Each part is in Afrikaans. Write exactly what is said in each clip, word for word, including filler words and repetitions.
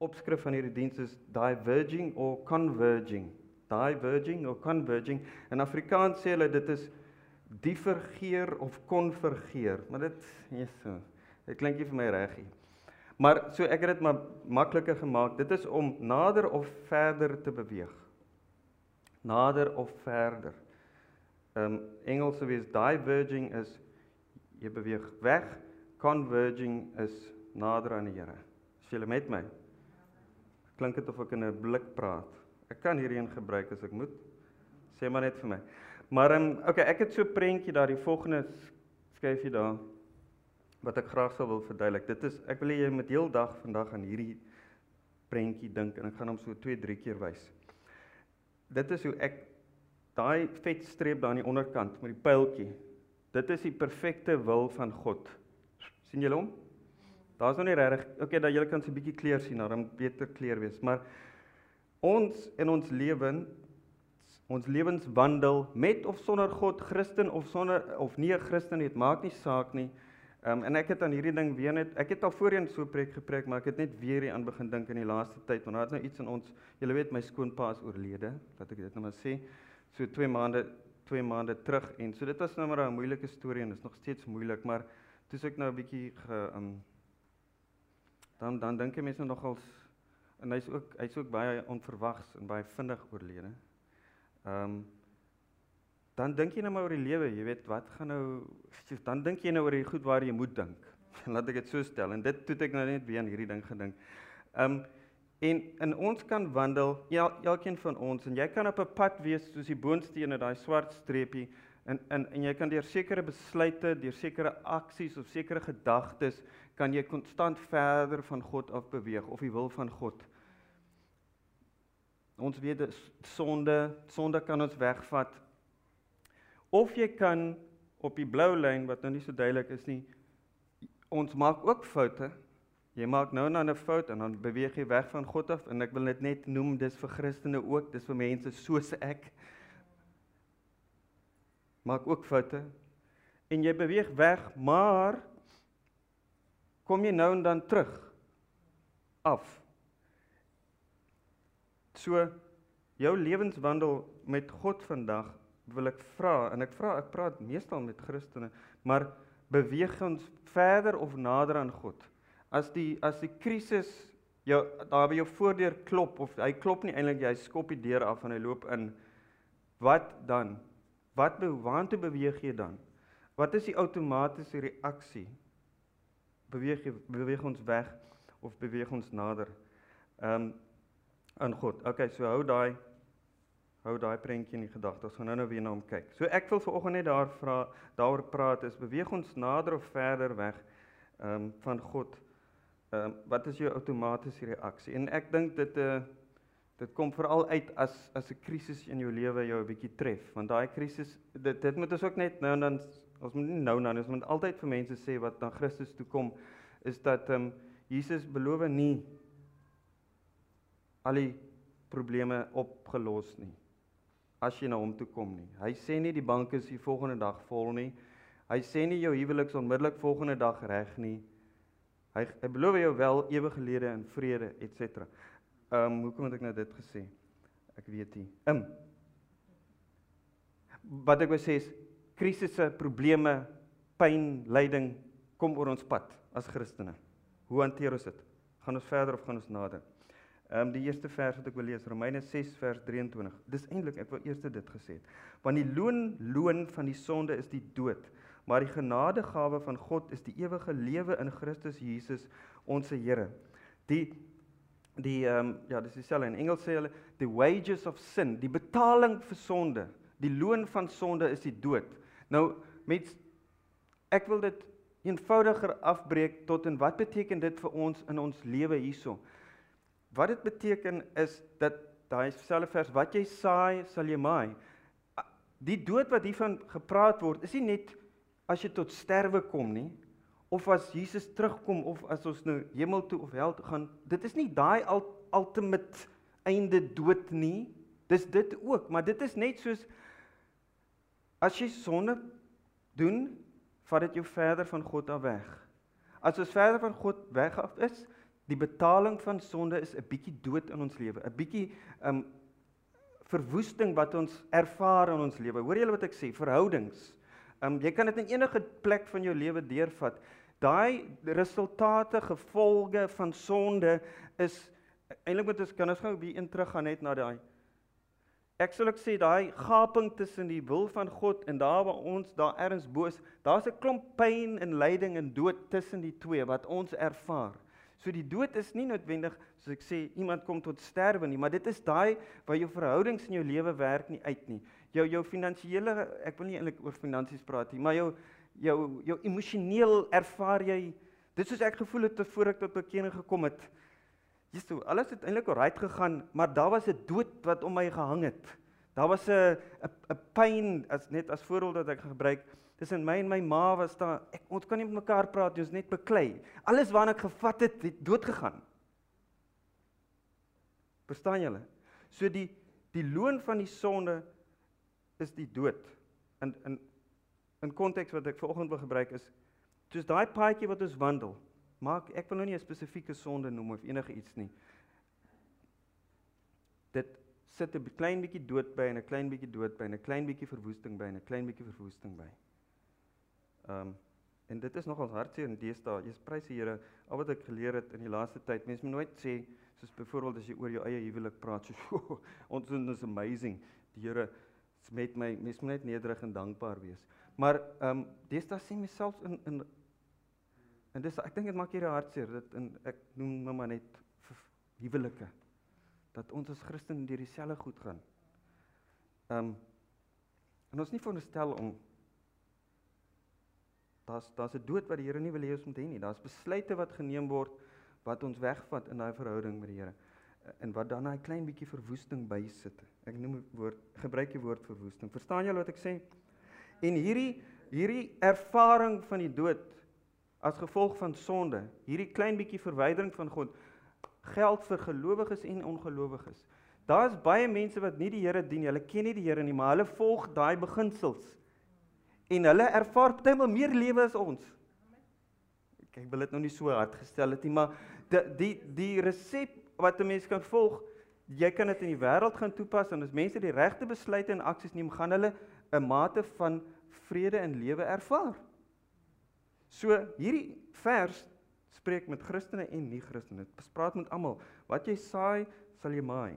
opskrif van hierdie diens is diverging or converging. Diverging or converging. In Afrikaans sê hulle dit is divergeer of konvergeer. Maar dit, Jesus, dit klink nie vir my reg nie. Maar so ek het dit maar makliker gemaak. Dit is om nader of verder te beweeg. Nader of verder. Um, Engels sou wees diverging is jy beweeg weg, converging is nader aan die Here. Is julle met my? Klink dit of ek in 'n blik praat. Ek kan hierheen gebruik as ek moet. Sê maar net vir my. Maar um, okay, ek het so 'n prentjie daar, die volgende skryf jy daar wat ek graag sou wil verduidelik. Dit is ek wil hê jy moet heel dag vandag aan hierdie prentjie dink en ek gaan hom so twee, drie keer wys. Dit is hoe ek daai vetstreep daar aan die onderkant met die pyltjie. Dit is die perfekte wil van God. sien julle hom? Daar's nog nie regtig. Okay, dat julle kan so 'n bietjie kleur sien, dan beter kleur wees, maar ons in ons lewe, ons lewenswandel met of sonder God, Christen of sonder of nie 'n Christen nie, dit maak nie saak nie. Um, en ek het aan hierdie ding weer net, ek het al voorheen so preek gepreek, maar ek het net weer hier aan begin dink in die laaste tyd, want daar het nou iets in ons, julle weet my skoonpa is oorlede, laat ek dit nou maar sê, so twee maande, twee maande terug, en so dit was nou maar 'n moeilike storie, en dit is nog steeds moeilik, maar toe is ek nou 'n bietjie ge, um, dan, dan dink jy mense nogals, en hy's ook, hy's ook baie onverwags, en baie vinnig oorlede, um, dan dink jy nou maar oor die lewe, jy weet, wat gaan nou, dan dink jy nou oor die goed waar jy moet dink, laat ek dit so stel, en dit het ek nou net weer aan hierdie ding gedink. Um, en, en ons kan wandel, ja, elkeen van ons, en jy kan op 'n pad wees, soos die boonstene, daai swart streepie, en, en, en jy kan deur sekere besluite, deur sekere aksies, of sekere gedagtes, kan jy konstant verder van God af beweeg, of die wil van God. Ons weet, sonde, sonde kan ons wegvat, of jy kan op die blou lyn, wat nou nie so duidelik is nie, ons maak ook foute, jy maak nou na 'n fout, en dan beweeg jy weg van God af, en ek wil dit net noem, dis vir Christene ook, dis vir mense soos ek, maak ook foute, en jy beweeg weg, maar, kom jy nou en dan terug, af. So, jou lewenswandel met God vandag, wil ek vra, en ek vra, ek praat meestal met Christene, maar beweeg ons verder of nader aan God? As die, as die krisis jou, daar by jou voordeur klop, of hy klop nie eintlik, hy skop die deur af en hy loop in, wat dan? Wat, waartoe beweeg jy dan? Wat is die outomatiese reaksie? Beweeg, jy, beweeg ons weg, of beweeg ons nader um, aan God? Ok, so hou daai, hou daai prentjie in die gedagte, ons gaan nou nou weer na hom kyk. So ek wil vanoggend net daar vra, daaroor praat, is beweeg ons nader of verder weg um, van God? Um, wat is jou outomatiese reaksie? En ek dink dit, uh, dit kom veral uit as, as 'n krisis in jou lewe jou 'n bietjie tref, want daai krisis, dit, dit moet ons ook net nou en dan, ons moet nie nou en dan, ons moet altyd vir mense sê wat na Christus toe kom, is dat um, Jesus beloof nie al die probleme opgelos nie, as jy na hom toe kom nie. Hy sê nie die bank is die volgende dag vol nie, hy sê nie jou huwelik is onmiddellik volgende dag reg nie, hy, hy beloof jou wel ewige lewe en vrede, et cetera. Um, hoekom het ek nou dit gesê? Ek weet nie. Um, wat ek wil sê is, krisisse, probleme, pyn, lyding, kom oor ons pad, as Christene. Hoe hanteer ons dit? Gaan ons verder of gaan ons nader? Um, die eerste vers wat ek wil lees, Romeine ses vers drieëntwintig. Dis eintlik, ek wil eers dit gesê het. Want die loon, loon van die sonde is die dood, maar die genadegawe van God is die ewige lewe in Christus Jesus, ons Here. Die, die, um, ja, dis dieselfde, in Engels sê hulle, the wages of sin, die betaling vir sonde, die loon van sonde is die dood. Nou, mens, ek wil dit eenvoudiger afbreek tot en wat beteken dit vir ons in ons lewe hierso? Wat dit beteken is dat, daai selfde vers, wat jy saai, sal jy maai. Die dood wat hiervan gepraat word, is nie net as jy tot sterwe kom nie, of as Jesus terugkom, of as ons nou hemel toe of hel toe gaan, dit is nie daai ultimate einde dood nie, dis dit ook, maar dit is net soos, as jy sonde doen, vat dit jou verder van God af weg. As ons verder van God weg af is, Die betaling van sonde is 'n bietjie dood in ons lewe, 'n bietjie um verwoesting wat ons ervaar in ons lewe. Hoor julle wat ek sê? Verhoudings. Um jy kan dit in enige plek van jou lewe deurvat. Daai resultate, gevolge van sonde is eintlik moet ons kan ons gou weer een teruggaan net na daai. Ek sal ek sê daai gaping tussen die wil van God en daar waar ons daar ergens bo is, daar's 'n klomp pyn en lyding en dood tussen die twee wat ons ervaar. So die dood is nie noodwendig, soos ek sê, iemand kom tot sterwe nie, maar dit is daai waar jou verhoudings in jou lewe werk nie uit nie. Jou jou finansiële, ek wil nie eintlik oor finansies praat nie, maar jou jou jou emosioneel ervaar jy, dit soos ek gevoel het voor ek tot bekering gekom het. Jesus, alles het eintlik alright gegaan, maar daar was 'n dood wat om my gehang het. Daar was 'n 'n 'n pyn, as net as voorbeeld wat ek gebruik, tussen my en my ma was daar, ek, ons kan nie met mekaar praat, ons net beklei. Alles waarna ek gevat het, het dood gegaan. Verstaan julle? So die die loon van die sonde is die dood. In in in konteks wat ek vanoggend wil gebruik is, soos daai paadjie wat ons wandel. Maak, ek wil nou nie 'n spesifieke sonde noem of enige iets nie. Dit sit 'n klein bietjie dood by en 'n klein bietjie dood by en 'n klein bietjie verwoesting by en 'n klein bietjie verwoesting by. Um, en dit is nogal hartseer in deesdae. Jy prys die Here, al wat ek geleer het in die laaste tyd. Mense moet nooit sê, soos byvoorbeeld as jy oor jou eie huwelik praat, so ons is amazing. Die Here is met my, mens moet net nederig en dankbaar wees. Maar um, deesdae sien myself in in En dis, ek dink dit maak hier hartseer, dit en ek noem nou maar net huwelike, dat ons as Christen deur dieselfde goed gaan. Um, en ons nie veronderstel om, daar's daar's 'n dood wat die Here nie wil hê ons moet hê nie, daar's besluite wat geneem word, wat ons wegvat in daai verhouding met die Here, en wat dan 'n klein bietjie verwoesting bysit. Ek noem die woord, gebruik die woord verwoesting. Verstaan julle wat ek sê? En hierdie, hierdie ervaring van die dood, as gevolg van sonde, hierdie klein bietjie verwydering van God, geld vir gelowiges en ongelowiges. Daar is baie mense wat nie die Here dien, hulle ken nie die Here nie, maar hulle volg daai beginsels. En hulle ervaar partymal meer lewe as ons. Ek wil dit nou nie so hard gestel het nie, maar die die die resep wat 'n mens kan volg, jy kan dit in die wêreld gaan toepas en as mense die regte besluite en aksies neem, gaan hulle 'n mate van vrede en lewe ervaar. So hierdie vers spreek met Christene en nie-Christene. Dit praat met almal. Wat jy saai, sal jy maai.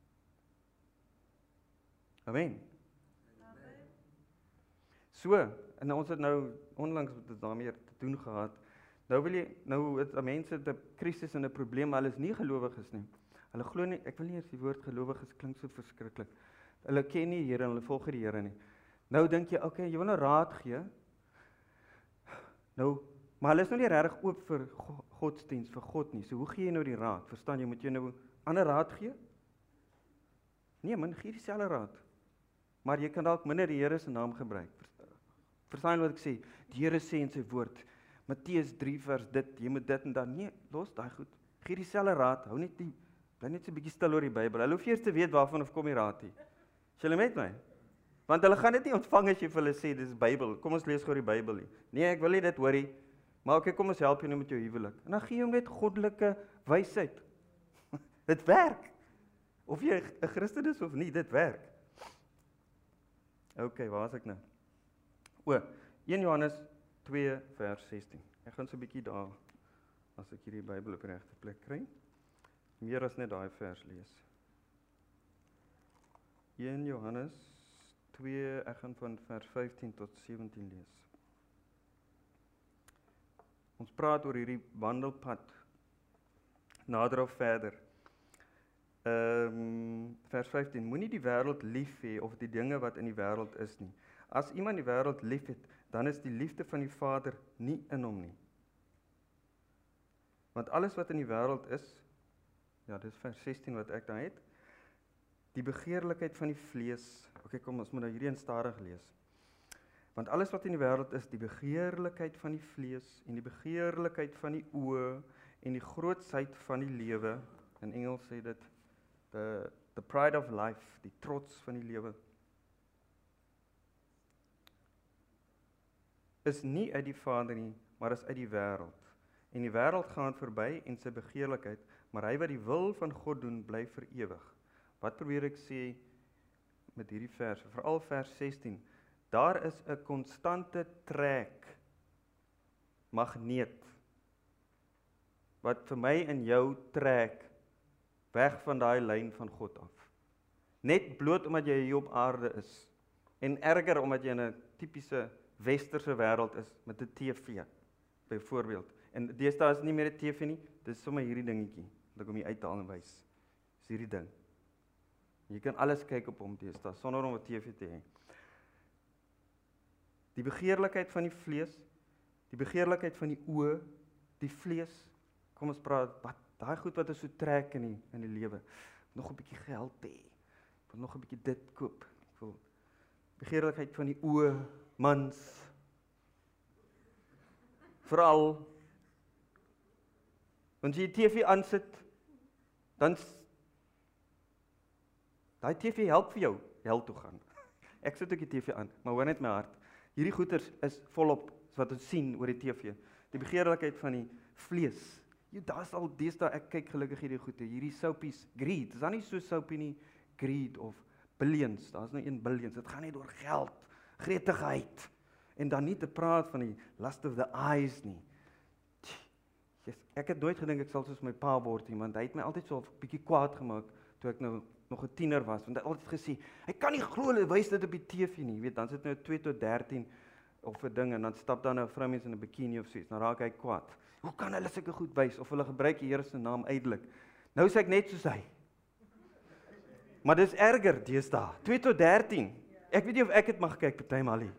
Amen. Amen. So, en ons het nou onlangs met daarmee te doen gehad. Nou wil jy nou het mense 'n krisis en 'n probleem, maar hulle is nie gelowiges nie. Hulle glo nie, ek wil nie eers die woord gelowiges klink so verskriklik. Hulle ken nie die Here, hulle volg die Here nie. Nou dink jy, okay, jy wil nou raad gee. Nou, maar hulle is nou nie regtig oop vir godsdiens, vir God nie. So hoe gee jy nou die raad? Verstaan jy, moet jy nou ander raad gee? Nee, man, gee dieselfde raad. Maar jy kan dalk minder die Here se naam gebruik. Verstaan jy wat ek sê? Die Here sê in sy woord, Matteus drie vers dit, jy moet dit en dan. Nee, los daai goed. Gee dieselfde raad. Hou net die bly net so 'n bietjie stil oor die Bybel. Hulle hoef eers te weet waarvan of kom die raad nie. Is julle met my? Want hulle gaan dit nie ontvang as jy vir hulle sê dis Bybel. Kom ons lees gou die Bybel nie. Nee, ek wil nie dit hoor nie. Maar okay, kom ons help jou nou met jou huwelik. En dan gee jy hom net goddelike wysheid. Dit werk. Of jy 'n Christen is of nie, dit werk. Okay, waar is ek nou? O, een Johannes twee vers sestien. Ek gaan so 'n bietjie daar as ek hierdie Bybel op die regte plek kry. Meer as net daai vers lees. een Johannes twee, ek gaan van vers vyftien tot sewentien lees. Ons praat oor hierdie wandelpad. Nader of verder. Ehm um, vers vyftien. Moenie die wêreld lief hê of die dinge wat in die wêreld is nie. As iemand die wêreld liefhet, dan is die liefde van die Vader nie in hom nie. Want alles wat in die wêreld is, ja, dis vers sestien wat ek daar het. Die begeerlikheid van die vlees. Okay, kom ons moet nou hierdie in stadig lees. Want alles wat in die wêreld is, die begeerlikheid van die vlees en die begeerlikheid van die oë en die grootsheid van die lewe, in Engels sê dit the the pride of life, die trots van die lewe, is nie uit die Vader nie, maar is uit die wêreld. En die wêreld gaan verby en sy begeerlikheid, maar hy wat die wil van God doen, bly vir ewig. Wat probeer ek sê met hierdie vers, veral vers sestien? Daar is 'n konstante trek, magneet, wat vir my en jou trek, weg van daai lyn van God af. Net bloot omdat jy hier op aarde is, en erger omdat jy in 'n tipiese westerse wêreld is, met 'n T V, byvoorbeeld. En deesdae is nie meer 'n T V nie, dis sommer hierdie dingetjie, wat ek hom hier uithaal en wys. Dis hierdie ding. Jy kan alles kyk op hom deesdae, sonder om 'n T V te hê. Die begeerlikheid van die vlees, die begeerlikheid van die oë, die vlees, kom ons praat, wat, daai goed wat ons so trek in die, in die lewe, nog 'n bietjie geld hê, ek wil nog 'n bietjie dit koop, ek wil begeerlikheid van die oë, mans, veral, want as jy die T V aansit, dan, daai T V help vir jou, hel toe gaan. Ek sit ook die T V aan, maar hoor net my hart, hierdie goeters is volop, wat ons sien oor die T V, die begeerlikheid van die vlees, jy, daar is al deesdae, ek kyk gelukkig hierdie goeie, hierdie soapies, greed, is daar nie so soapie nie, greed of billions, daar is nou een billions, dit gaan nie oor geld, gretigheid, en dan nie te praat van die lust of the eyes nie. Yes, ek het nooit gedink ek sal soos my pa word nie, want hy het my altyd so 'n bietjie kwaad gemaak, toe ek nou nog 'n tiener was, want hy het altyd gesê, hy kan nie glo, hulle wys dit op die T V nie, weet, dan sit nou twee tot dertien, of 'n ding, en dan stap daar nou 'n vroumens in 'n bikini of soos, dan raak hy kwaad. Hoe kan hulle sulke goed wys, of hulle gebruik die Here se naam uitelik? Nou sê ek net soos hy. Maar dis erger deesdae, twee tot dertien. Ek weet nie of ek dit mag kyk partymal nie.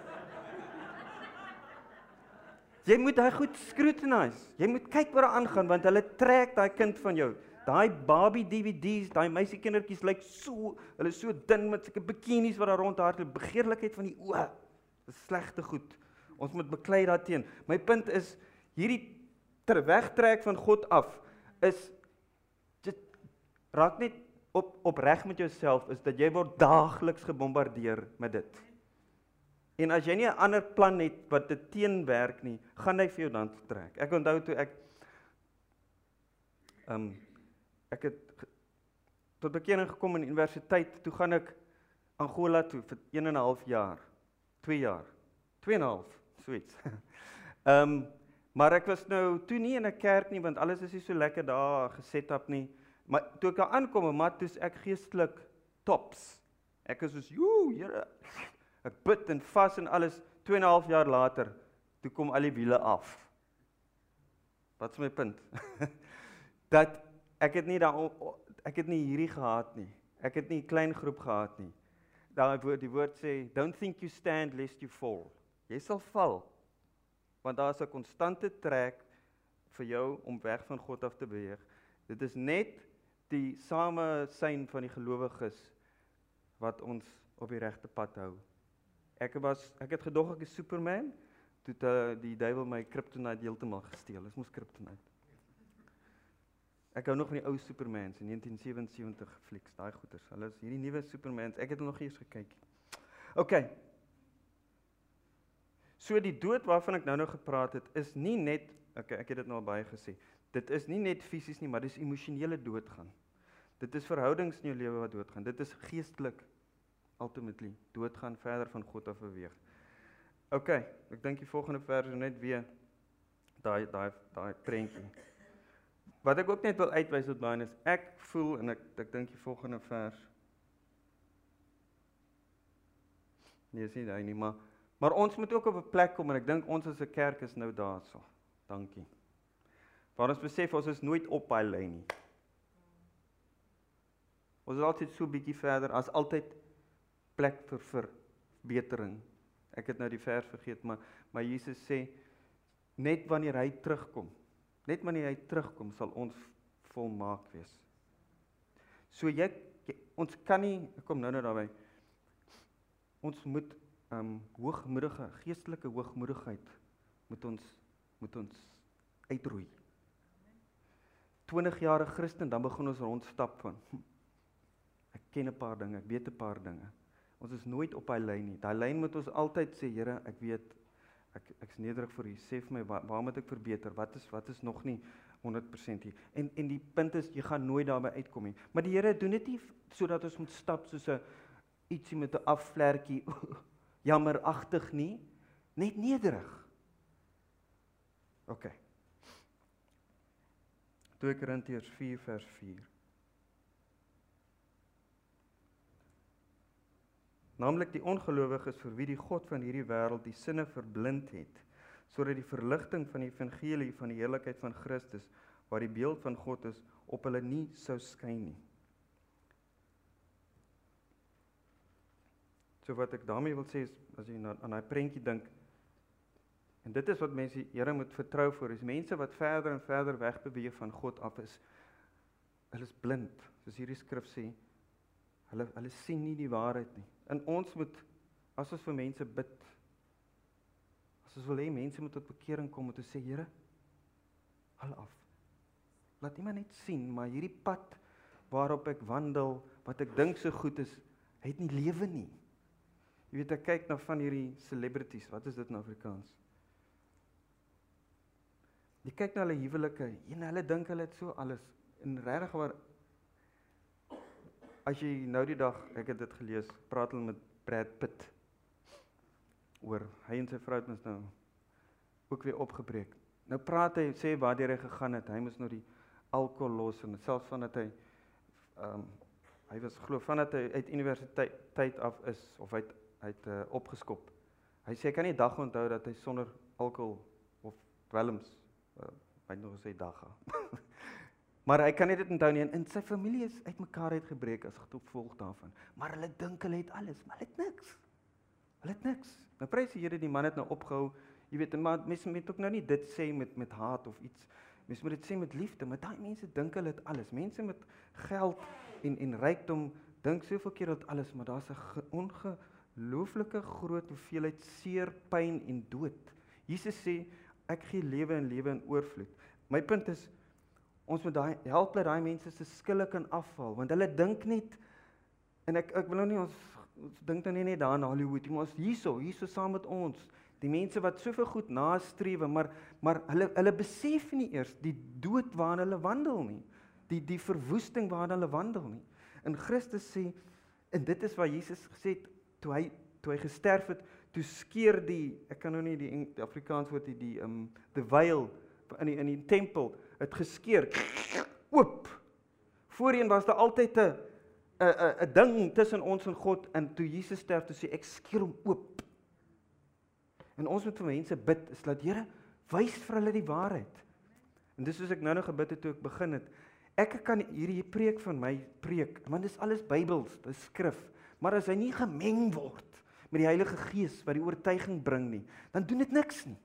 Jy moet daai goed scrutinize. Jy moet kyk wat daar aangaan, want hulle trek daai kind van jou. Daai Barbie D V D's, daai meisiekindertjies lyk so, hulle is so dun met sulke bikinis wat daar rondhardloop, begeerlikheid van die oë. Dis slegte goed. Ons moet beklei daarteen. My punt is, hierdie ter wegtrek van God af is, dit raak net op opreg met jouself, is dat jy word daagliks gebombardeer met dit. En as jy nie 'n ander plan het wat dit teenwerk nie, gaan hy vir jou dan trek. Ek onthou toe ek um, ek het tot bekering gekom in die universiteit, toe gaan ek Angola toe vir een en 'n half jaar, twee jaar, twee en 'n half, so iets. um, maar ek was nou toe nie in 'n kerk nie, want alles is nie so lekker daar geset up nie. Maar toe ek daar aankom, maar toe is ek geestelik tops. Ek is soos, joe, Here, ek bid en vas en alles, twee en 'n half jaar later, toe kom al die wiele af. Wat is my punt? Dat ek het nie daar, ek het nie hierdie gehad nie. Ek het nie 'n klein groep gehad nie. Daar woord die woord sê, don't think you stand lest you fall. Jy sal val. Want daar is 'n konstante trek vir jou om weg van God af te beweeg. Dit is net die same sein van die gelowiges wat ons op die regte pad hou. Ek was ek het gedog ek is Superman, toe het uh, die duiwel my kryptonite heeltemal gesteel. Dis mos kryptonite. Ek hou nog van die ou Supermans in negentien sewensewentig flieks, daai goeters. Hulle is hierdie nuwe Supermans. Ek het nog eers gekyk. OK. So die dood waarvan ek nou nou gepraat het, is nie net, OK, ek het dit nou al baie gesê. Dit is nie net fisies nie, maar dis emosionele doodgaan. Dit is verhoudings in jou lewe wat doodgaan. Dit is geestelik ultimately doodgaan, verder van God af beweeg. OK, ek dink die volgende vers is net weer daai daai daai prentjie. Wat ek ook net wil uitwys tot baie is, ek voel en ek ek dink die volgende vers. Nee, is nie daai nie, maar maar ons moet ook op 'n plek kom en ek dink ons as 'n kerk is nou daarso. Dankie. Waar ons besef ons is nooit op daai lyn nie. Ons is altyd so bietjie verder, as altyd plek vir verbetering. Ek het nou die vers vergeet, maar maar Jesus sê net wanneer hy terugkom, net wanneer hy terugkom sal ons volmaak wees. So jy, jy ons kan nie, ek kom nou nou daarby. Ons moet um hoogmoedige, geestelike hoogmoedigheid moet ons moet ons uitroei. twintig jaar Christen, dan begin ons rondstap van hm, ek ken 'n paar dinge, ek weet 'n paar dinge. Ons is nooit op daai lyn nie. Daai lyn moet ons altyd sê, Here, ek weet ek ek's nederig vir U. Sê vir my waar, waar moet ek verbeter? Wat is wat is nog nie honderd persent hier? En en die punt is jy gaan nooit daarby uitkom nie. Maar die Here doen dit nie sodat ons moet stap soos 'n ietsie met 'n afvlekkie jammeragtig nie, net nederig. OK. twee Korintiërs vier vers vier. Naamlik die ongelowiges vir wie die God van hierdie wêreld die sinne verblind het, sodat die verligting van die evangelie van die heerlikheid van Christus, waar die beeld van God is, op hulle nie sou skyn nie. So wat ek daarmee wil sê is, as jy na, aan daai prentjie dink, en dit is wat mense die Here moet vertrou vir, is mense wat verder en verder wegbeweeg van God af is, hulle is blind, soos hierdie skrif sê, hulle, hulle sien nie die waarheid nie. En ons moet, as ons vir mense bid, as ons wil hê mense moet tot bekering kom, moet ons sê, Here, haal af. Laat iemand net sien, maar hierdie pad waarop ek wandel, wat ek dink so goed is, hy het nie lewe nie. Jy weet, ek kyk na van hierdie celebrities, wat is dit in Afrikaans? Jy kyk na hulle huwelike, en hulle dink hulle het so alles, en regtig waar, as jy nou die dag, ek het dit gelees, praat hulle met Brad Pitt, oor, hy en sy vrou het ons nou, ook weer opgebreek. Nou praat hy, sê waar hy gegaan het, hy moes nou die alkohol los, en selfs van dat hy, um, hy was glo, van dat hy uit universiteit af is, of hy het, hy het uh, opgeskop. Hy sê, ek kan nie dag onthou dat hy sonder alkohol, of dwelms, uh, hy het nog gesê dagga, maar hy kan nie dit onthou nie, en, en sy familie is uit mekaar uitgebreek as gevolg daarvan, maar hulle dink hulle het alles, maar hulle het niks, hulle het niks. Nou prys die Here, die man het nou opgehou, jy weet, maar mense moet ook nou nie dit sê met, met haat of iets, mense moet dit sê met liefde, maar daai mense dink hulle het alles, mense met geld en, en rykdom, dink soveel keer dat alles, maar daar's 'n ongelooflike groot hoeveelheid seer, pyn en dood. Jesus sê, ek gee lewe en lewe in oorvloed. My punt is, ons moet daai, help dat daai mense se skille kan afval, want hulle dink net, en ek, ek wil nou nie, ons, ons dink nou nie net daar in Hollywood, maar ons hierso, hierso saam met ons, die mense wat soveel goed nastrewe, maar, maar hulle, hulle besef nie eers die dood waarin hulle wandel nie, die, die verwoesting waarin hulle wandel nie. En Christus sê, en dit is wat Jesus gesê het, toe hy, toe hy gesterf het, toe skeer die, ek kan nou nie die, die Afrikaans woord, die, die, um, the veil, in die, in die tempel, het geskeer, oop. Voorheen was daar altyd 'n 'n 'n ding tussen ons en God, en toe Jesus sterf, toe sê ek skeer hom oop. En ons moet vir mense bid, is dat Here, wys vir hulle die waarheid. En dis soos ek nou nog gebid het toe ek begin het. Ek kan hierdie preek van my preek, want dis alles Bybels, dis skrif. Maar as hy nie gemeng word met die Heilige Gees wat die oortuiging bring nie, dan doen dit niks nie.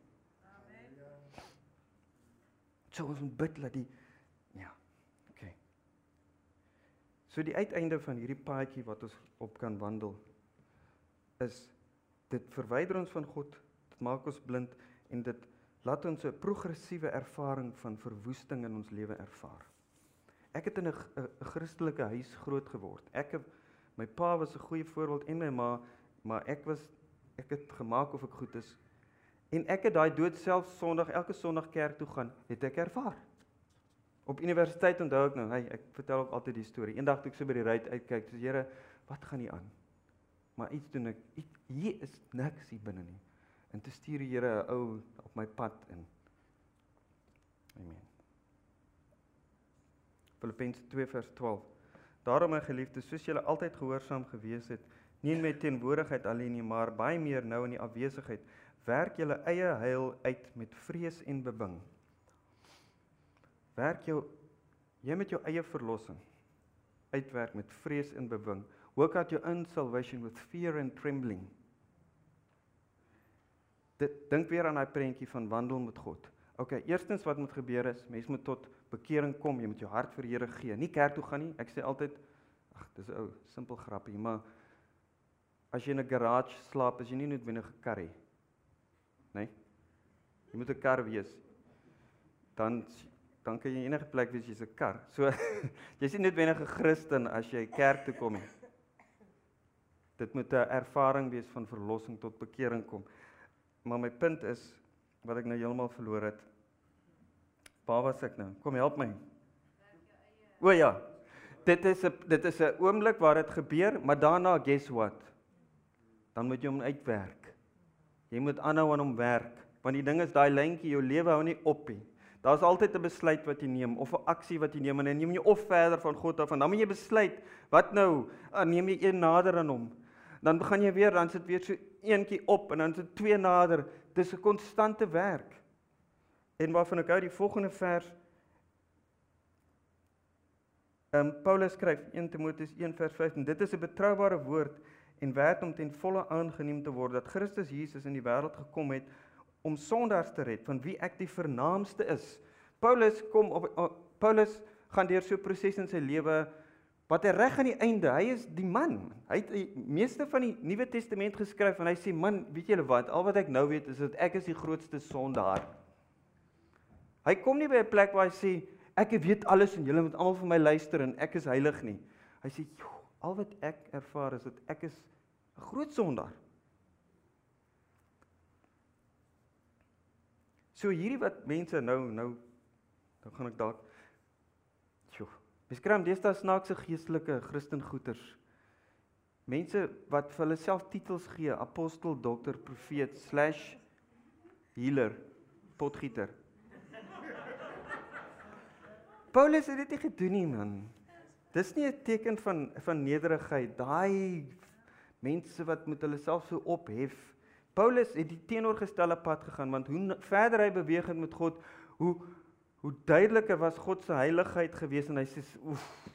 So ons moet bid dat die, ja, oké. Okay. So die uiteinde van hierdie paadjie wat ons op kan wandel, is, dit verwyder ons van God, dit maak ons blind, en dit laat ons 'n progressiewe ervaring van verwoesting in ons lewe ervaar. Ek het in 'n Christelike huis groot geword. Ek het, my pa was 'n goeie voorbeeld, en my ma, maar ek was, ek het gemaak of ek goed is, en ek het daai dood self Sondag, elke Sondag kerk toe gaan, het ek ervaar. Op universiteit onthou ek nou, hey, ek vertel ook altyd die storie. Eendag toe ek so by die ruit uitkyk, sê Here, wat gaan hier aan? Maar iets doen ek, hier is niks hier binne nie. En toe stuur die Here 'n ou op my pad in. Amen. Filippense twee vers twaalf. Daarom my geliefdes, soos julle altyd gehoorsaam gewees het, nie in my teenwoordigheid alleen nie, maar baie meer nou in die afwesigheid, werk julle eie heil uit met vrees en bebing. Werk jou, jy met jou eie verlossing uitwerk met vrees en bebing. Work out your own salvation with fear and trembling. Dit, dink weer aan die prentjie van wandel met God. Ok, eerstens wat moet gebeur is, mens moet tot bekering kom, jy moet jou hart vir die Here gee. Nie kerk toe gaan nie, ek sê altyd, ag, dis 'n ou, simpel grappie, maar as jy in 'n garage slaap, is jy nie noodwendig 'n kar nie. Nee? Jy moet 'n kar wees. Dan, dan kan jy enige plek wees, jy's 'n kar. So, jy's nie noodwendig 'n Christen as jy kerk toe kom nie. Dit moet 'n ervaring wees van verlossing tot bekering kom. maar my punt is wat ek nou heeltemal verloor het. Waar was ek nou? Kom help my. O ja. Dit is 'n dit is 'n oomblik waar dit gebeur, maar daarna guess what? Dan moet jy hom uitwerk. Jy moet aanhou aan hom werk, want die ding is daai lyntjie, jou lewe hou nie op nie. Daar's altyd 'n besluit wat jy neem of 'n aksie wat jy neem en dan neem jy of verder van God af en dan moet jy besluit, wat nou? Dan neem jy een nader aan hom. Dan begin jy weer, dan sit weer so eentjie op en dan sit twee nader. Dis 'n konstante werk. En waarvan ek hou die volgende vers. Um, Paulus skryf eerste Timoteus een vers vyftien. Dit is 'n betroubare woord en werd om ten volle aangeneem te word dat Christus Jesus in die wêreld gekom het om sondaars te red, van wie ek die vernaamste is. Paulus kom op, op Paulus gaan deur so 'n proses in sy lewe wat hy reg aan die einde, hy is die man. Hy het die meeste van die Nuwe Testament geskryf en hy sê man, weet julle wat? Al wat ek nou weet is dat ek is die grootste sondaar. Hy kom nie by 'n plek waar hy sê ek weet alles en julle moet almal vir my luister en ek is heilig nie. Hy sê, al wat ek ervaar is dat ek is 'n groot sondaar. So hierdie wat mense nou, nou, nou gaan ek dalk, joh, mens kry hom deesdae snaakse geestelike Christengoeters. Mense wat vir hulle self titels gee, apostel, dokter, profeet, slash, healer, potgieter. Paulus het dit nie gedoen nie, man. Dis nie 'n teken van, van nederigheid, daai mense wat met hulle self so ophef. Paulus het die teenoorgestelde pad gegaan, want hoe verder hy beweeg het met God, hoe, hoe duideliker was God se heiligheid gewees, en hy sê, oef.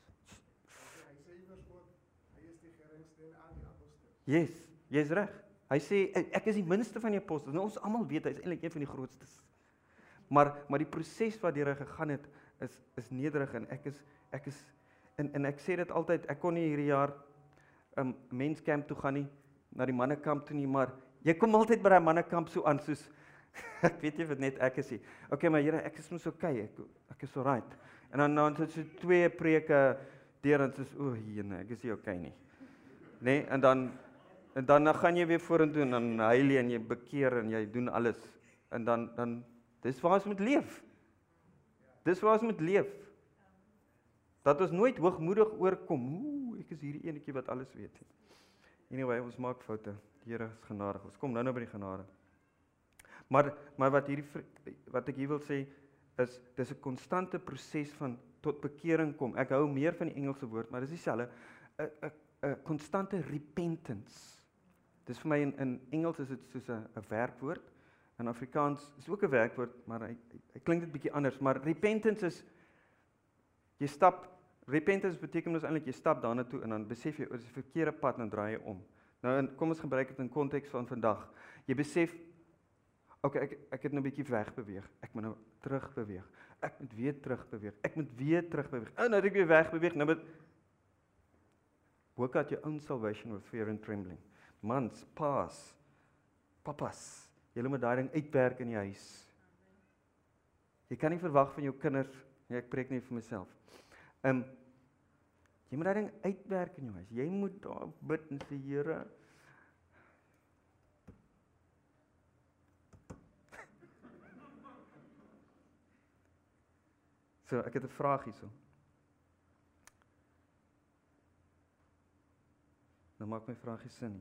Hy sê iewers God, hy is die geringste aan die apostels. Yes, jy's reg. Hy sê, ek is die minste van die apostels. Nou, ons almal weet, hy is eintlik een van die grootstes. Maar, maar die proses wat hy gegaan het, is, is nederig, en ek is, ek is, en, en ek sê dit altyd, ek kon nie hierdie jaar, um, menskamp toe gaan nie, na die mannekamp toe nie, maar, jy kom altyd by die mannekamp so aan, soos, ek weet nie of het net ek is nie, ok, maar Here, ek is mos okay, ek, ek is alright, en dan, dan sit so twee preke, deur, en soos, o, jene, ek is nie okay nie, nee, en dan, en dan, dan gaan jy weer vorentoe, en dan huil jy, en jy bekeer, en jy doen alles, en dan, dan, dis waar ons moet leef, dis waar ons moet leef, dat ons nooit hoogmoedig oorkom, oeh, ek is hierdie enetjie wat alles weet. Anyway, ons maak foute, die Here is genadig, ons kom nou nou by die genade. Maar, maar wat, hierdie, wat ek hier wil sê, is, dis 'n konstante proses van tot bekering kom. Ek hou meer van die Engelse woord, maar dis dieselfde, 'n 'n 'n konstante repentance. Dis vir my in, in Engels is dit soos 'n 'n werkwoord, in Afrikaans is ook 'n werkwoord, maar hy, hy, hy klink dit bietjie anders, maar repentance is, jy stap, repentance beteken dus eintlik jy stap daarna toe en dan besef jy, oor die verkeerde pad en dan draai jy om. Nou, en kom ons gebruik dit in konteks van vandag. Jy besef, ok, ek, ek het nou 'n bietjie wegbeweeg, ek moet nou terugbeweeg, ek moet weer terugbeweeg, ek moet weer terugbeweeg, en nou het ek weer wegbeweeg, nou met, work out your own salvation with fear and trembling. Mans, paas, papas, julle moet daai ding uitwerk in die huis. Jy kan nie verwag van jou kinders, nee, ek preek nie vir myself, um, jy moet daai ding uitwerk in jou huis, jy moet daar bid en sê, Here, so, ek het 'n vraag hierso. Nou maak my vraag nie sin nie.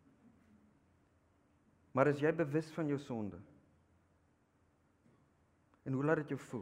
Maar is jy bewus van jou sonde? En hoe laat dit jou voel?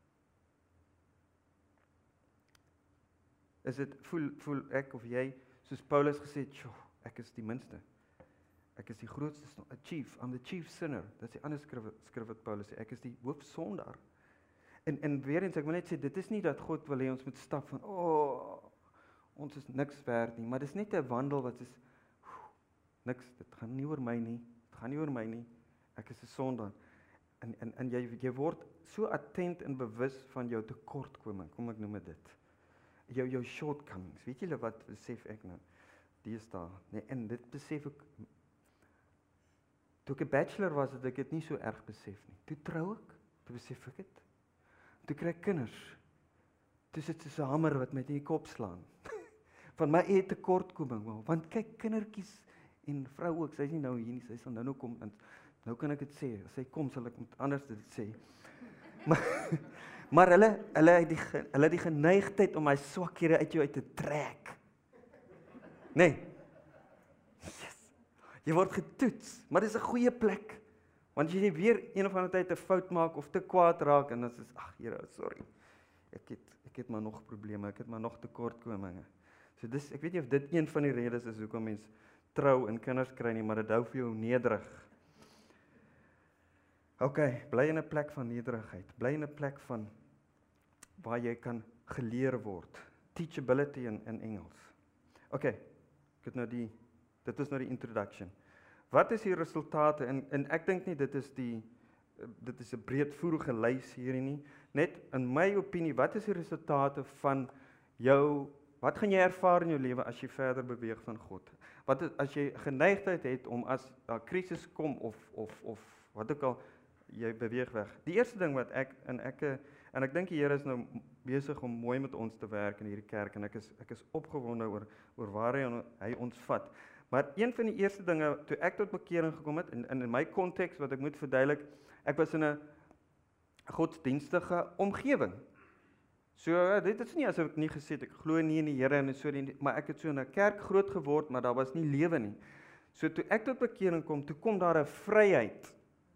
Is dit, voel, voel ek of jy, soos Paulus gesê het, "Sjoe, ek is die minste. Ek is die grootste, a chief, I'm the chief sinner." Dit is die ander skrif, skrif wat Paulus sê, ek is die hoofsondaar. En, en weer eens, ek wil net sê, dit is nie dat God wil hê ons moet stap van, oh, ons is niks werd nie, maar dit is net 'n wandel wat is, niks, dit gaan nie oor my nie, dit gaan nie oor my nie, ek is 'n sondaar. En, en, en jy, jy word so attent en bewus van jou tekortkoming, kom ek noem dit, jou, jou shortcomings, weet julle wat besef ek nou, die is daar, nee, en dit besef ek, toe ek 'n bachelor was, het ek dit nie so erg besef nie, toe trou ek, toe besef ek het, toe kry ek kinders, toe sit soos 'n hamer wat my in die kop slaan, van my eie tekortkoming, want kyk, kindertjies en vrou ook, sy is nie nou hier nie, sy sal nou nou kom, en Nou kan ek dit sê, as hy kom sal ek met anders dit sê. Maar, maar hulle, hulle, het die, hulle het die geneigtheid om my swakhede uit jou uit te trek. Nee. Yes. Jy word getoets, maar dit is 'n goeie plek. Want as jy weer een of ander tyd 'n fout maak of te kwaad raak en dan is ag Here, sorry. Ek het ek het maar nog probleme, ek het maar nog tekortkominge. So dis ek weet nie of dit een van die redes is hoekom mens trou en kinders kry nie, maar dit hou vir jou nederig. OK, bly in 'n plek van nederigheid. Bly in 'n plek van waar jy kan geleer word. Teachability in in Engels. OK. Ek het nou die dit is nou die introduction. Wat is die resultate en en ek dink nie dit is die dit is 'n breedvoerige lys hierdie nie. Net in my opinie, wat is die resultate van jou wat gaan jy ervaar in jou lewe as jy verder beweeg van God? Wat is, as jy geneigtheid het om as daar krisis kom of of of wat ook al jy beweeg weg. Die eerste ding wat ek en ek en ek dink die Here is nou besig om mooi met ons te werk in hierdie kerk en ek is ek is opgewonde oor oor waar hy, hy ons vat. Maar een van die eerste dinge toe ek tot bekering gekom het en, en in my konteks wat ek moet verduidelik, ek was in 'n godsdienstige omgewing. So dit is nie asof ek nie gesê het ek glo nie in die Here en so nie, maar ek het so in 'n kerk groot geword, maar daar was nie lewe nie. So toe ek tot bekering kom, toe kom daar 'n vryheid.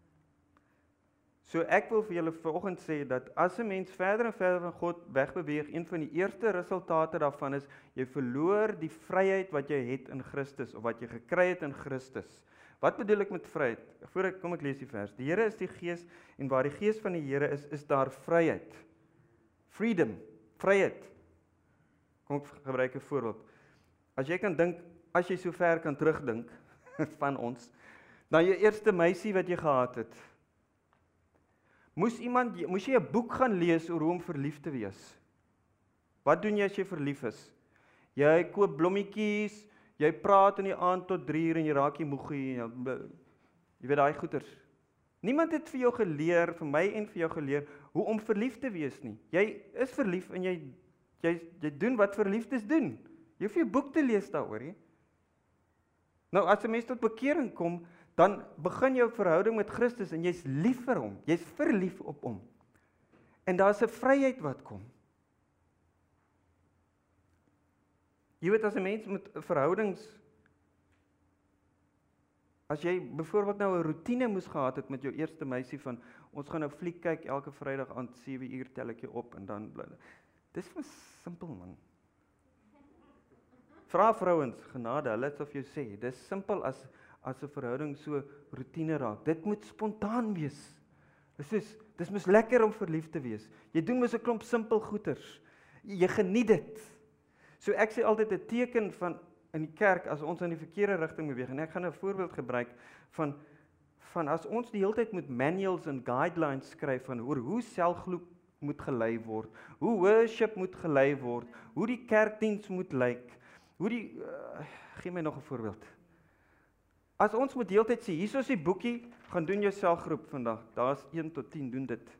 So ek wil vir julle vanoggend sê dat as 'n mens verder en verder van God wegbeweeg, een van die eerste resultate daarvan is jy verloor die vryheid wat jy het in Christus of wat jy gekry het in Christus. Wat bedoel ek met vryheid? Voor ek kom ek lees die vers. Die Here is die Gees en waar die Gees van die Here is, is daar vryheid. Freedom, vryheid. Kom ek gebruik 'n voorbeeld. As jy kan dink, as jy so ver kan terugdink van ons, na jou eerste meisie wat jy gehad het. Moes iemand, moes jy 'n boek gaan lees oor hoe om verlief te wees? Wat doen jy as jy verlief is? Jy koop blommetjies, jy praat in die aand tot drie uur en jy raak jy moeg, jy weet daai goeters. Niemand het vir jou geleer, vir my en vir jou geleer, hoe om verlief te wees nie. Jy is verlief en jy, jy, jy doen wat verliefdes doen. Jy hoef nie 'n boek te lees daaroor nie. Nou, as 'n mens tot bekering kom, dan begin jou verhouding met Christus en jy's lief vir hom, jy's verlief op hom. En daar's 'n vryheid wat kom. Jy weet as 'n mens met verhoudings, as jy byvoorbeeld nou 'n roetine moes gehad het met jou eerste meisie van ons gaan nou fliek kyk elke Vrydag aand sewe uur tel ek jou op en dan bly. Dis vir simpel man. Vra vrouens genade, hulle sal vir jou sê, dis simpel as as 'n verhouding so roetine raak. Dit moet spontaan wees. Dis is dis mos lekker om verlief te wees. Jy doen mos 'n klomp simpel goeters. Jy geniet dit. So ek sê altyd 'n teken van in die kerk as ons in die verkeerde rigting beweeg en ek gaan 'n voorbeeld gebruik van van as ons die hele tyd met manuals en guidelines skryf van oor hoe selgroep moet gelei word, hoe worship moet gelei word, hoe die kerkdiens moet lyk, hoe die uh, gee my nog 'n voorbeeld. As ons moet deeltyd sê, hier is die boekie, gaan doen jou selgroep vandag. Daar's een tot tien, doen dit.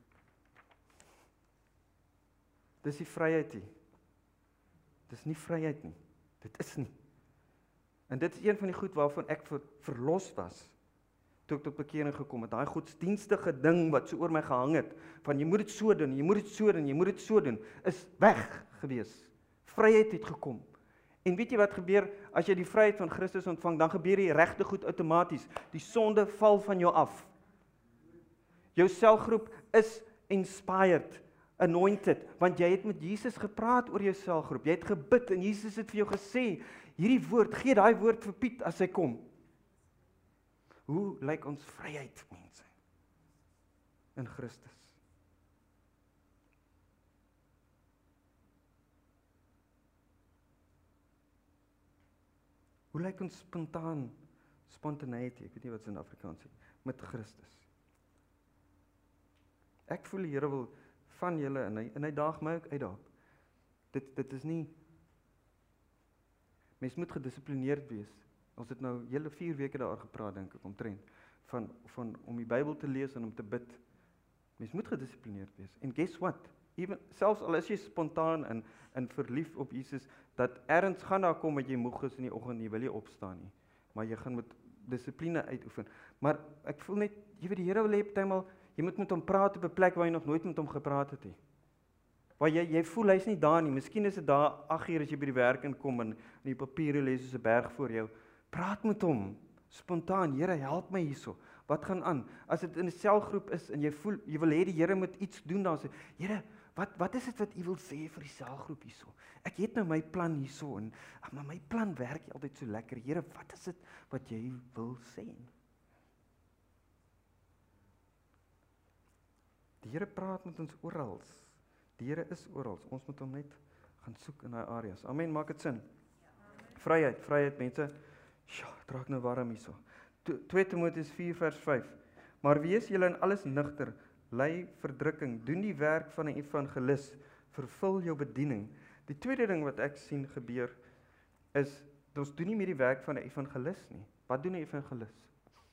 Dis die vryheid hier. Dis nie vryheid nie. Dit is nie. En dit is een van die goed waarvan ek ver, verlos was, toe ek tot bekering gekom het. Daai godsdienstige ding wat so oor my gehang het, van jy moet dit so doen, jy moet dit so doen, jy moet dit so doen, is weg gewees. Vryheid het gekom. En weet jy wat gebeur, as jy die vryheid van Christus ontvang, dan gebeur die regte goed outomaties. Die sonde val van jou af. Jou selgroep is inspired, anointed, want jy het met Jesus gepraat oor jou selgroep. Jy het gebid en Jesus het vir jou gesê, hierdie woord, gee daai woord vir Piet as hy kom. Hoe lyk ons vryheid, mense? In Christus. Hoe lyk ons spontaan, spontaneity, ek weet nie wat is in Afrikaans sê, met Christus. Ek voel die Here wil van julle, en hy, en hy daag my ook uit daar. Dit, dit is nie, mens moet gedissiplineerd wees. Ons het nou hele vier weke daar gepraat, denk ek, omtrent, van, van om die Bybel te lees en om te bid. Mens moet gedissiplineerd wees. En guess what? Even, selfs al is jy spontaan en, en verlief op Jesus, dat ergens gaan daar kom wat jy moeg is in die oggend, jy wil nie opstaan nie. Maar jy gaan met dissipline uitoefen. Maar ek voel net, jy weet die Here wil hê partymal jy moet met hom praat op 'n plek waar jy nog nooit met hom gepraat het nie. Waar jy jy voel hy's nie daar nie. Miskien is dit daar agt uur as jy by die werk inkom en in die papiere lê soos 'n berg voor jou. Praat met hom spontaan. Here, help my hierso. Wat gaan aan? As dit in 'n selgroep is en jy voel jy wil hê die Here moet iets doen, dan sê Here, wat wat is dit wat U wil sê vir die selgroep hierso? Ek het nou my plan hierso en ag, maar my plan werk nie altyd so lekker. Here, wat is dit wat jy wil sê? Die Here praat met ons oral. Die Here is oral. Ons moet hom net gaan soek in daai areas. Amen, maak dit sin? Vryheid, vryheid mense. Sjoe, draak nou warm hierso. twee Timoteus vier vers vyf. Maar wees julle in alles nugter, ly verdrukking, doen die werk van 'n evangelis, vervul jou bediening. Die tweede ding wat ek sien gebeur is ons doen nie meer die werk van 'n evangelis nie. Wat doen 'n evangelis?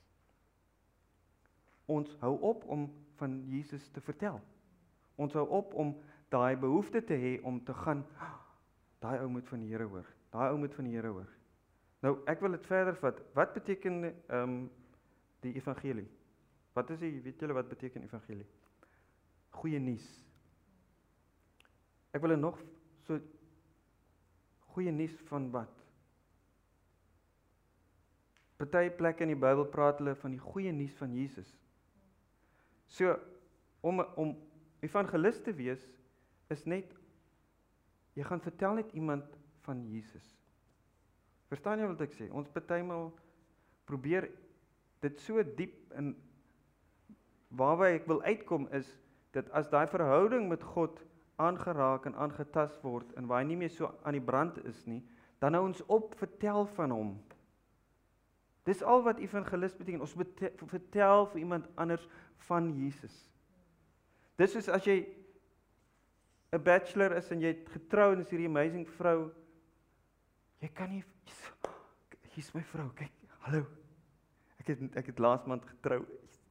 Ons hou op om van Jesus te vertel. Ons hou op om daai behoefte te hê om te gaan, daai ou moet van die Here hoor. Daai ou moet van die Here hoor. Nou, ek wil dit verder vat. Wat beteken ehm um, die evangelie? Wat is die, weet julle wat beteken evangelie? Goeie nuus. Ek wil nog so goeie nuus van wat? Party plekke in die Bybel praat hulle van die goeie nuus van Jesus. So om om evangelis te wees is net jy gaan vertel net iemand van Jesus. Verstaan jy wat ek sê? Ons partymal probeer dit so diep in waarby ek wil uitkom is dat as daai verhouding met God aangeraak en aangetast word en waar hy nie meer so aan die brand is nie, dan hou ons op vertel van hom. Dis al wat evangelis beteken. Ons vertel vir iemand anders van Jesus. Dis soos as jy 'n bachelor is en jy het getrou en is hierdie amazing vrou. Jy kan nie, hier's my vrou, kyk, hallo. Ek het ek het laas maand getrou.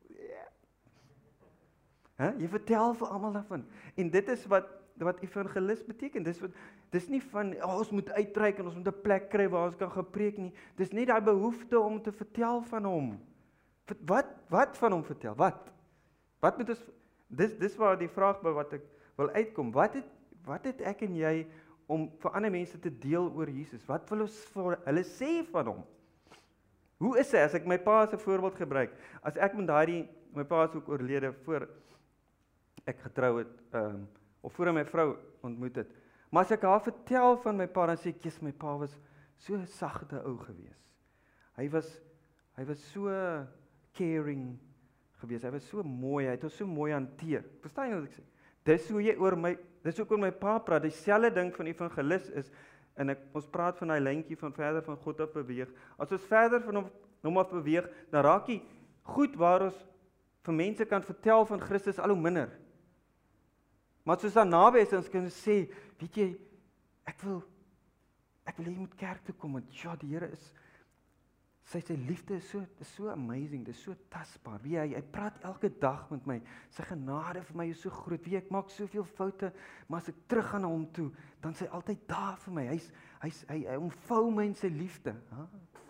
Hè? Jy vertel vir almal daarvan. En dit is wat wat evangelis beteken. Dis wat dis nie van oh, ons moet uitreik en ons moet 'n plek kry waar ons kan gepreek nie. Dis net daai behoefte om te vertel van hom. Wat wat van hom vertel? Wat? Wat moet ons dis dis waar die vraag by wat ek wil uitkom. Wat het wat het ek en jy om vir ander mense te deel oor Jesus? Wat wil ons vir hulle sê van hom? Hoe is hy? As ek my pa as 'n voorbeeld gebruik, as ek met daai my pa is ook oorlede voor ek getrou het, um, of voor my vrou ontmoet het. Maar as ek haar vertel van my pa, dan sê ek, "Jesus, my pa was so 'n sagte ou gewees. Hy was hy was so caring gewees. Hy was so mooi, hy het ons so mooi hanteer." Verstaan jy wat ek sê? Dis hoe jy oor my, dis ook oor my pa praat. Dieselfde ding van evangelis is, en ek, ons praat van daai lyntjie van verder van God af beweeg. As ons verder van hom, hom af beweeg, dan raak hy goed waar ons vir mense kan vertel van Christus al hoe minder. Maar as ons daar naby is, ons kan sê, weet jy, ek wil, ek wil hê jy moet kerk toe kom, want ja, die Here is, sy sy liefde is so, is so amazing, dis so tasbaar. Wie hy, hy praat elke dag met my. Sy genade vir my is so groot. Wie ek maak soveel foute, maar as ek teruggaan na hom toe, dan is hy altyd daar vir my. Hy's hy's hy, hy omvou my in sy liefde. Ha?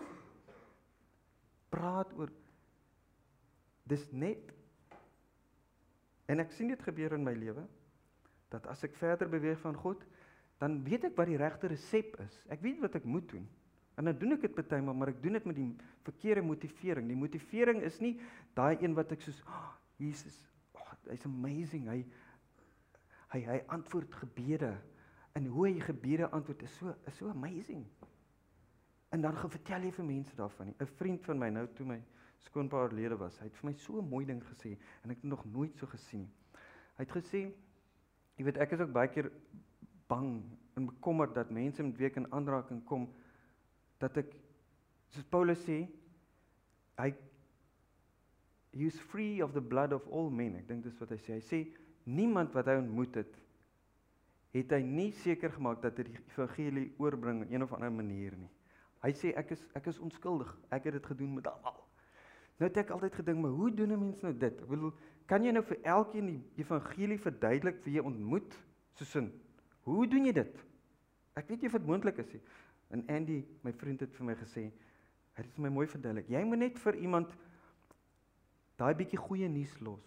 Praat oor dis net. En ek sien dit gebeur in my lewe dat as ek verder beweeg van God, dan weet ek wat die regte resep is. Ek weet wat ek moet doen. En dan doen ek dit partymal, maar ek doen dit met die verkeerde motivering. Die motivering is nie daai een wat ek soos, oh, Jesus, oh, hy's amazing. Hy hy hy antwoord gebede. En hoe hy gebede antwoord is so is so amazing. En dan vertel jy vir mense daarvan nie. 'n Vriend van my nou toe my skoonpa oorlede was, hy het vir my so 'n mooi ding gesê en ek het nog nooit so gesien nie. Hy het gesê, jy weet, ek is ook baie keer bang en bekommerd dat mense met wie ek in aanraking kom, dat ek, soos Paulus sê, hy he is free of the blood of all men. Ek dink dis wat hy sê. Hy sê, niemand wat hy ontmoet het, het hy nie seker gemaak dat hy die evangelie oorbring op een of ander manier nie. Hy sê, ek is, ek is onskuldig, ek het dit gedoen met almal. Nou het ek altyd gedink, maar hoe doen 'n mens nou dit? Ek bedoel, kan jy nou vir elkeen die evangelie verduidelik wie jy ontmoet? Soos in, hoe doen jy dit? Ek weet nie of dit moontlik is nie. En Andy, my vriend, het vir my gesê, Hy het dit vir my mooi verduidelik. Jy moet net vir iemand daai bietjie goeie nuus los.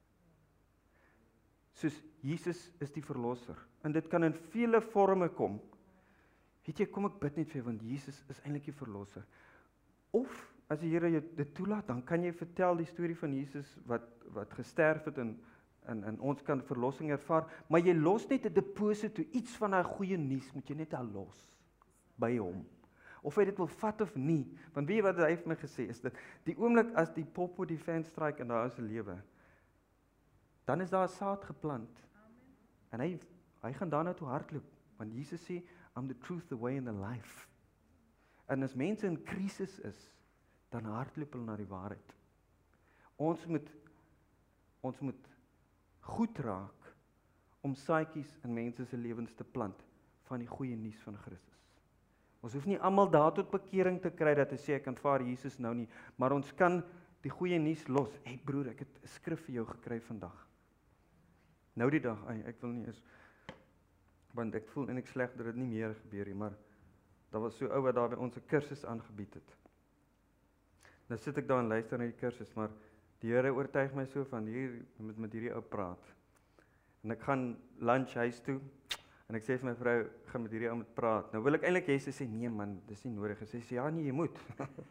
Soos Jesus is die verlosser. En dit kan in vele vorme kom. Weet jy, kom ek bid net vir jou, want Jesus is eintlik die verlosser. Of, as die Here jou dit toelaat, dan kan jy vertel die storie van Jesus wat, wat gesterf het en, en, en ons kan verlossing ervaar, maar jy los net 'n deposito, iets van daai goeie nuus moet jy net al los by hom. Of hy dit wil vat of nie, want weet jy wat hy vir my gesê, is dit, die oomblik as die pop op die venstryk in daai se lewe, dan is daar 'n saad geplant. Amen. En hy, hy gaan daarna toe hardloop, want Jesus sê, I'm the truth, the way and the life. En as mense in krisis is, dan hardloop hulle na die waarheid. Ons moet, ons moet goed raak, om saadjies in mense se lewens te plant, van die goeie nuus van Christus. Ons hoef nie almal daar tot bekering te kry, dat hy sê, ek aanvaar Jesus nou nie, maar ons kan die goeie nuus los. Hey broer, ek het 'n skrif vir jou gekry vandag. Nou die dag, ay, ek wil nie eens, want ek voel en ek sleg dat dit nie meer gebeur nie, maar daar was so ou wat daar by ons 'n kursus aangebied het. Nou sit ek daar en luister na die kursus, maar die Here oortuig my so van hier met met hierdie ou praat. En ek gaan lunch huis toe en ek sê vir my vrou, ek gaan met hierdie ou moet praat. Nou wil ek eintlik hê sy sê nee man, dis nie nodig. Sy sê ja nee, jy moet.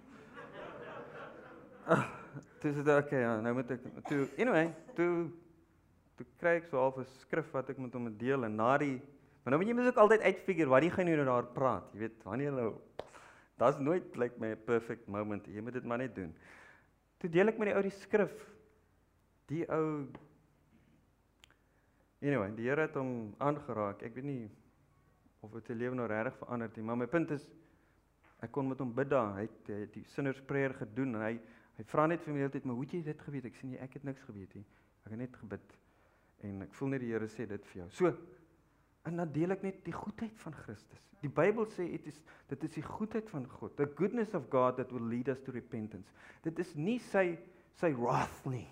ah, toe sê ek okay, ja, nou moet ek toe anyway, toe toe kry ek so half 'n skrif wat ek met hom deel en na die maar nou moet jy mens ook altyd uitfigure wat jy gaan nou daar praat. Jy weet, wanneer nou daar's nooit lyk my 'n perfect moment. Jy moet dit maar net doen. Toe deel ek met die ou die skrif. Die ou Anyway, die Here het hom aangeraak. Ek weet nie of dit sy lewe nou regtig verander het nie, maar my punt is ek kon met hom bid daar. Hy het, hy het die sinner's prayer gedoen en hy hy vra net vir my altyd, maar hoe het jy dit geweet? Ek sê nee, ek het niks geweet nie. Ek het net gebid en ek voel net die Here sê dit vir jou. So, en dan deel ek net die goedheid van Christus. Die Bybel sê dit is dit is die goedheid van God. The goodness of God that will lead us to repentance. Dit is nie sy sy wrath nie.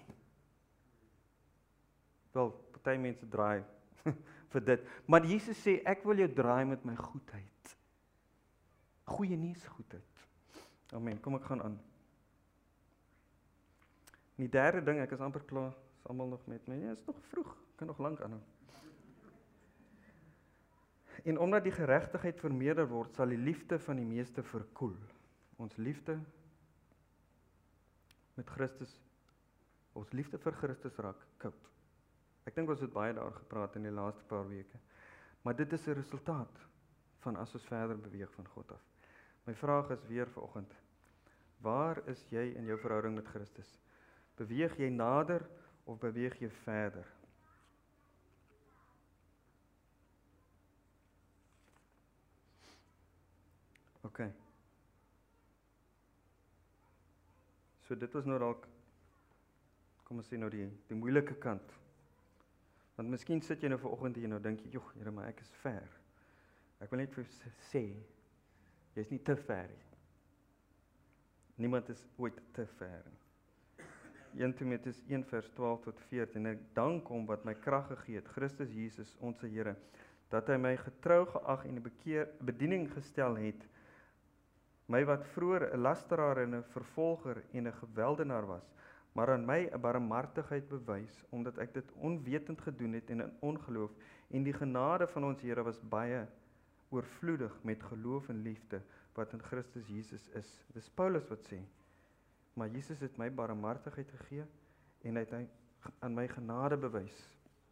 Wel, party mense draai vir dit. Maar Jesus sê ek wil jou draai met my goedheid. Goeie nuus goedheid. Amen. Kom ek gaan aan. En die derde ding, ek is amper klaar. Is almal nog met my? Ja, is nog vroeg. Ek kan nog lank aanhou. En omdat die geregtigheid vermeerder word, sal die liefde van die meeste verkoel. Ons liefde met Christus, ons liefde vir Christus raak koud. Ek dink ons het baie daar gepraat in die laaste paar weke. Maar dit is 'n resultaat van as ons verder beweeg van God af. My vraag is weer vanoggend, waar is jy in jou verhouding met Christus? Beweeg jy nader of beweeg jy verder? OK. So dit was nou dalk, kom ons sê nou die, die moeilike kant. Want miskien sit jy nou vanoggend hier en nou dink jy, joh, Here, maar ek is ver. Ek wil net vir jou sê, jy is nie te ver nie. Niemand is ooit te ver nie. Eerste Timoteus een vers twaalf tot veertien, en ek dank hom wat my krag gegee het, Christus Jesus, ons Here, dat hy my getrou geag en 'n bekeer bediening gestel het, my wat vroeër 'n lasteraar en 'n vervolger en 'n geweldenaar was, maar aan my 'n barmhartigheid bewys, omdat ek dit onwetend gedoen het en in ongeloof, en die genade van ons Here was baie oorvloedig met geloof en liefde, wat in Christus Jesus is. Dis Paulus wat sê, maar Jesus het my barmhartigheid gegee, en hy het hy aan my genade bewys.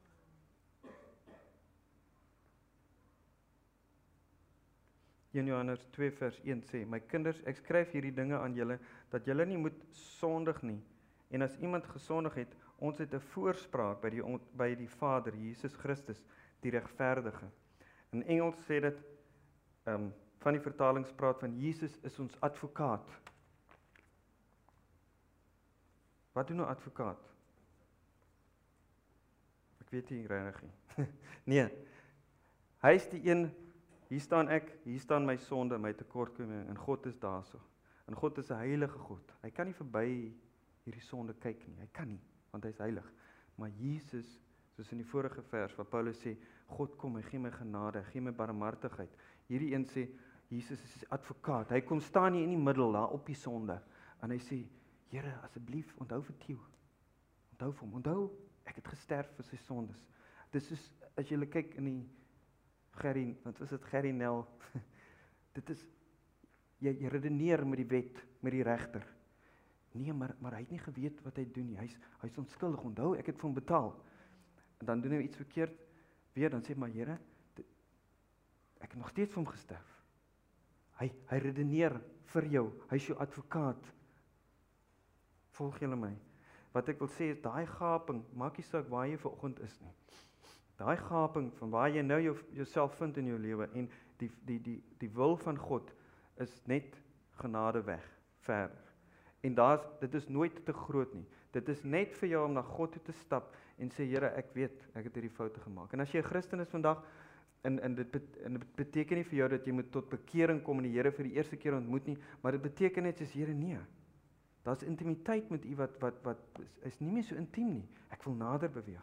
een Johannes twee vers een sê, my kinders, ek skryf hierdie dinge aan julle, dat julle nie moet sondig nie, en as iemand gesondig het, ons het 'n voorspraak by die, by die Vader, Jesus Christus, die regverdige. In Engels sê dit, um, van die vertalings praat van, Jesus is ons advokaat. Wat doen nou advokaat? Ek weet nie regtig nie. Nee, hy is die een, hier staan ek, hier staan my sonde, my tekortkominge, en God is daarso. En God is 'n heilige God. Hy kan nie verby hierdie sonde kyk nie. Hy kan nie, want hy is heilig. Maar Jesus, soos in die vorige vers, waar Paulus sê, God kom, hy gee my genade, hy gee my barmhartigheid. Hierdie een sê, Jesus is die advokaat. Hy kom staan hier in die middel daar op die sonde en hy sê, Here, asseblief onthou vir Theo. Onthou vir hom, onthou, ek het gesterf vir sy sondes. Dis soos as jy kyk in die Gerrie, wat was dit Gerrie Nel? Dit is jy, jy redeneer met die wet, met die regter. Nee, maar maar hy het nie geweet wat hy doen nie. Hy's hy's onskuldig. Onthou, ek het vir hom betaal. En dan doen hy iets verkeerd weer, dan sê maar Here, dit, ek het nog steeds vir hom gesterf. Hy hy redeneer vir jou. Hy's jou advokaat. Volg julle my? Wat ek wil sê is daai gaping, maak nie saak waar jy vanoggend is nie. Daai gaping van waar jy nou jou, jouself vind in jou lewe en die die die die wil van God is net genade weg, verder. En daar's dit is nooit te groot nie. Dit is net vir jou om na God toe te stap en sê Here, ek weet ek het hierdie foute gemaak. En as jy 'n Christen is vandag en en dit en dit beteken nie vir jou dat jy moet tot bekering kom en die Here vir die eerste keer ontmoet nie, maar dit beteken net soos Here nee. Daar's intimiteit met U wat wat wat is, is nie meer so intiem nie. Ek wil nader beweeg.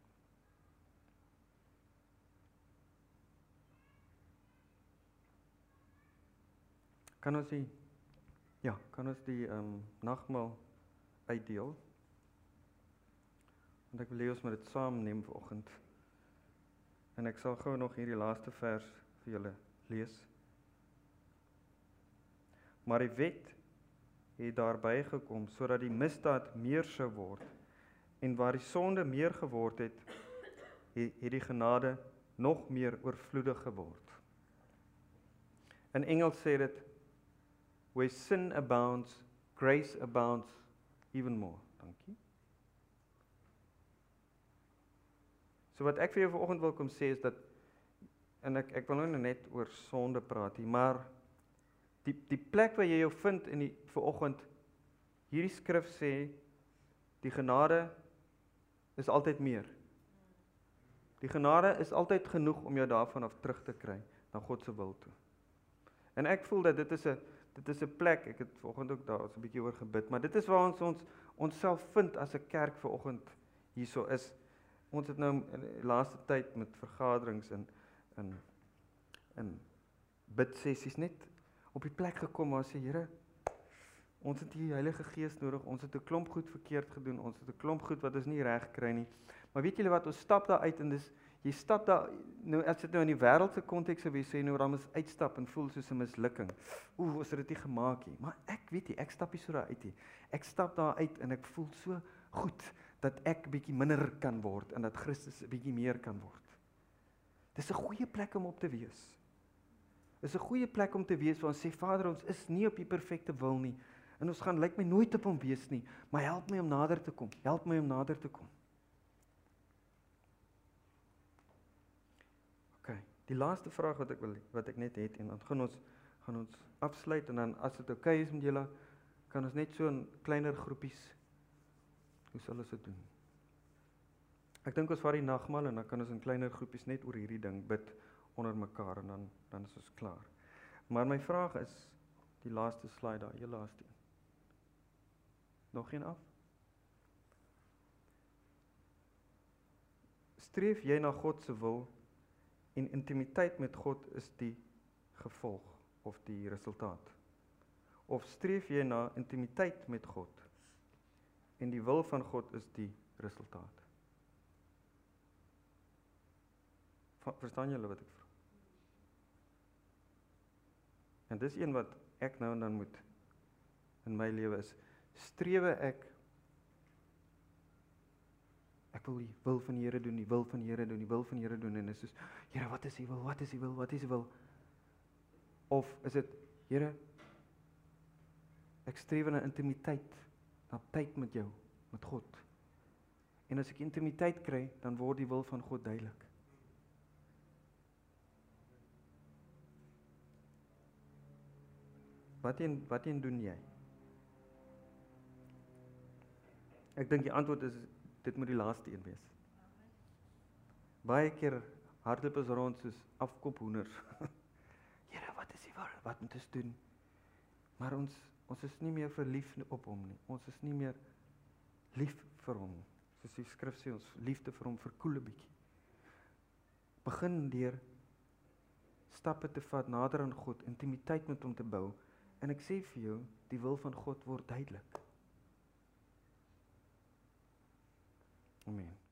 Kan ons die ja, kan ons die ehm um, nagmaal uitdeel? Want ek wil hê ons moet dit saam neem vanoggend. En ek sal gou nog hierdie laaste vers vir julle lees. Maar die wet het daarby gekom sodat die misdaad meer sou word en waar die sonde meer geword het, het die genade nog meer oorvloedig geword. In Engels sê dit where sin abounds, grace abounds even more. Dankie. So wat ek vir jou vanoggend wil kom sê is dat en ek ek wil nou net oor sonde praat hier, maar die die plek waar jy jou vind in die vanoggend hierdie skrif sê die genade is altyd meer. Die genade is altyd genoeg om jou daarvan af terug te kry na God se wil toe. En ek voel dat dit is 'n dit is 'n plek, ek het vanoggend ook daar so 'n bietjie oor gebid, maar dit is waar ons ons onsself vind as 'n kerk vanoggend hierso is. Ons het nou in die laaste tyd met vergaderings en in in bidsessies net op die plek gekom waar sê Here, ons het die Heilige Gees nodig, ons het 'n klomp goed verkeerd gedoen, ons het 'n klomp goed wat ons nie reg kry nie. Maar weet julle wat, ons stap daar uit en dis jy stap daar nou as dit nou in die wêreldse konteks sou wees, sê nou dan moet uitstap en voel soos 'n mislukking. Oeh, ons het dit nie gemaak nie. Maar ek weet nie, ek stap nie so daar uit nie. Ek stap daar uit en ek voel so goed dat ek bietjie minder kan word en dat Christus 'n bietjie meer kan word. Dis 'n goeie plek om op te wees. Dis 'n goeie plek om te wees waar ons sê Vader, ons is nie op die perfekte wil nie en ons gaan lyk my nooit op hom wees nie, maar help my om nader te kom. Help my om nader te kom. OK, die laaste vraag wat ek wil wat ek net het en dan gaan ons gaan ons afsluit en dan as dit oké is met julle, kan ons net so in kleiner groepies hoe sal ons dit doen? Ek dink ons vat die nagmaal en dan kan ons in kleiner groepies net oor hierdie ding bid onder mekaar en dan dan is ons klaar. Maar my vraag is die laaste slide daar, heel laaste een. Nog een af? Streef jy na God se wil en intimiteit met God is die gevolg of die resultaat? Of streef jy na intimiteit met God en die wil van God is die resultaat? Verstaan julle wat ek vra? En dis een wat ek nou en dan moet in my lewe is, strewe ek ek wil die wil van die Here doen, die wil van die Here doen, die wil van die Here doen en is soos, Here, wat is die wil? Wat is die wil? Wat is die wil? Of is dit, Here, ek streef na intimiteit, na tyd met jou, met God. En as ek intimiteit kry, dan word die wil van God duidelik. Wat een, wat een doen jy? Ek dink die antwoord is, dit moet die laaste een wees. Baie keer hardloop ons rond soos afkophoenders. Here, wat is die wil? Wat moet ons doen? Maar ons, ons is nie meer verlief op hom nie. Ons is nie meer lief vir hom. Soos die skrif sê, ons liefde vir hom verkoel 'n bietjie. Begin deur stappe te vat nader aan God, intimiteit met hom te bou. En ek sê vir jou, die wil van God word duidelik. Amen.